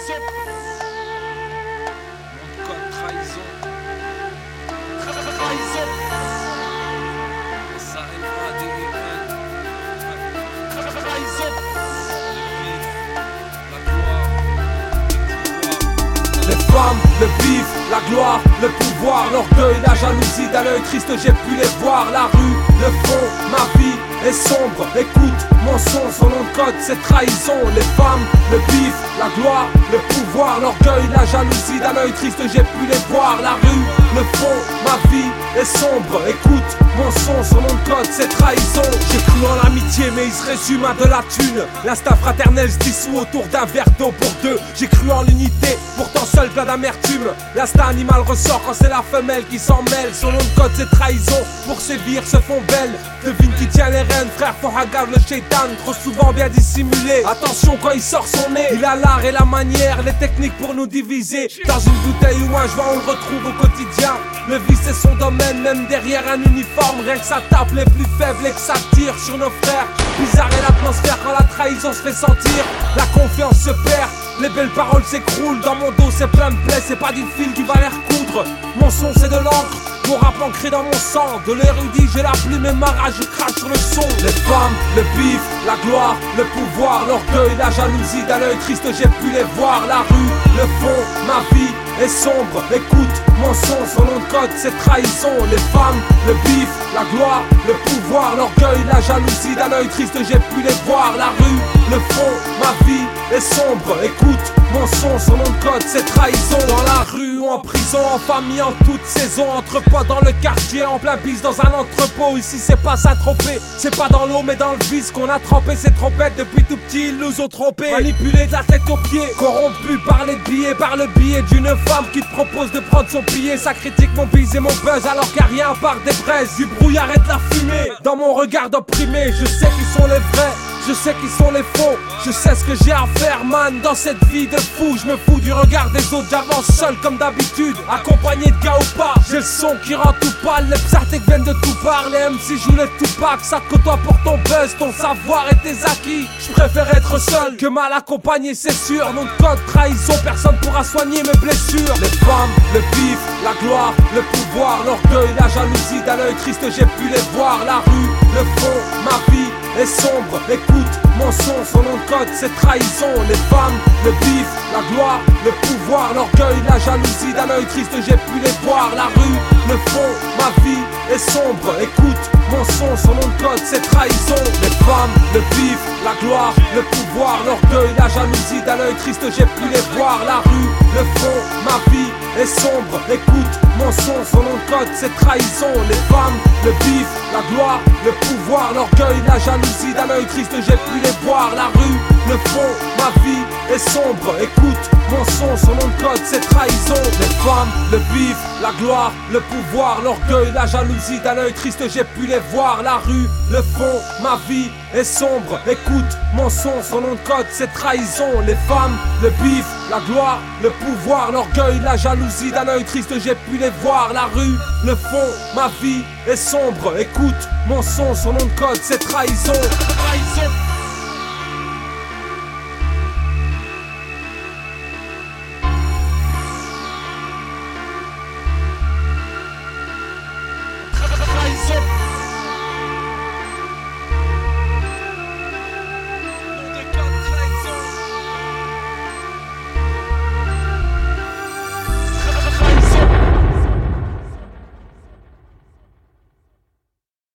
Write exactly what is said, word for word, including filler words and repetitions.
trahison. Mon code trahison. Trahison. Ça arrivera à des trahison. Les femmes, le bif, la gloire, le pouvoir, l'orgueil, la jalousie, d'un œil triste j'ai pu les voir. La rue, le fond, ma vie est sombre. Écoute mon son, son nom de code c'est trahison. Les femmes, le bif, la gloire, le pouvoir, l'orgueil, la jalousie, d'un œil triste j'ai pu les voir. La rue, le fond, ma vie est sombre. Écoute mon son, son nom de code c'est trahison. J'ai cru en l'amitié mais il se résume à de la thune. L'instinct fraternel se dissout autour d'un verre d'eau pour deux. J'ai cru en l'unité, pourtant seul plein d'amertume. L'instinct animal ressort quand c'est la femelle qui s'en mêle. Son nom de code c'est trahison, pour sévir se font belles. Devine qui tient les rênes, frère, faut regarder le shaitan, trop souvent bien dissimulé. Attention quand il sort son nez, il a l'art et la manière, les techniques pour nous diviser. Dans une bouteille ou un joint on le retrouve au quotidien. Le vice c'est son domaine, même derrière un uniforme. Rien que ça tape les plus faibles et que ça tire sur nos frères. Bizarre est l'atmosphère quand la trahison se fait sentir. La confiance se perd, les belles paroles s'écroulent. Dans mon dos c'est plein de plaies, c'est pas du fil qui va les recoudre. Mon son c'est de l'encre, mon rap ancré dans mon sang. De l'érudit j'ai la plume et ma rage, je crache sur le son. Les femmes, le bif, la gloire, le pouvoir, l'orgueil, la jalousie, d'un œil triste j'ai pu les voir. La rue, le fond, ma vie est sombre. Écoute mon son, son nom de code c'est trahison. Les femmes, le bif, la gloire, le pouvoir, l'orgueil, la jalousie, d'un œil triste j'ai pu les voir. La rue, le fond, ma vie est sombre. Écoute mon son, son nom de code c'est trahison. Dans la rue ou en prison, en famille, en toute saison, entre potes dans le quartier, en plein bise dans un entrepôt. Ici c'est pas Saint-Tropez, c'est pas dans l'eau mais dans le vice qu'on a trempé ces trompettes. Depuis tout petit ils nous ont trompés, manipulés de la tête aux pieds, corrompus par les billets, par le billet d'une femme qui te propose de prendre son billet. Ça critique mon bise et mon buzz alors qu'il n'y a rien à part des braises, du brouillard et de la fumée. Dans mon regard opprimé, je sais qui sont les vrais, je sais qui sont les faux, je sais ce que j'ai à faire man dans cette vie de fou. Je me fous du regard des autres, j'avance seul comme d'habitude, accompagné de gars ou pas. J'ai le son qui rend tout pâle, les psartés viennent de tout part. Les M C jouent les Tupac, ça te côtoie pour ton buzz, ton savoir et tes acquis. Je préfère être seul que mal accompagné c'est sûr. Nom de code trahison, personne pourra soigner mes blessures. Les femmes, le bif, la gloire, le pouvoir, l'orgueil, la jalousie, d'un œil triste j'ai pu les voir. La rue, le fond, ma vie est sombre. Écoute mon son, son nom de code c'est trahison. Les femmes, le bif, la gloire, le pouvoir, l'orgueil, la jalousie, d'un œil triste j'ai pu les voir. La rue, le fond, ma vie est sombre. Écoute mon son, son nom de code c'est trahison. Les femmes, le bif, la gloire, le pouvoir, l'orgueil, la jalousie, d'un œil triste j'ai pu les voir. La rue, le fond, ma vie est sombre. Écoute mon son, son nom de code c'est trahison. Les femmes, le bif, la gloire, le pouvoir, l'orgueil, la jalousie, d'un œil triste j'ai pu les voir. La rue, le fond, ma vie est sombre. Écoute mon son, son nom de code c'est trahison. Les femmes, le bif, la gloire, le pouvoir, l'orgueil, la jalousie, d'un œil triste j'ai pu les voir. La rue, le fond, ma vie est sombre. Écoute mon son, son nom de code c'est trahison. Les femmes, le bif, la gloire, le pouvoir, l'orgueil, la jalousie, d'un œil triste j'ai pu les voir. La rue, le fond, ma vie est sombre. Écoute mon son, son nom de code c'est trahison. Trahison.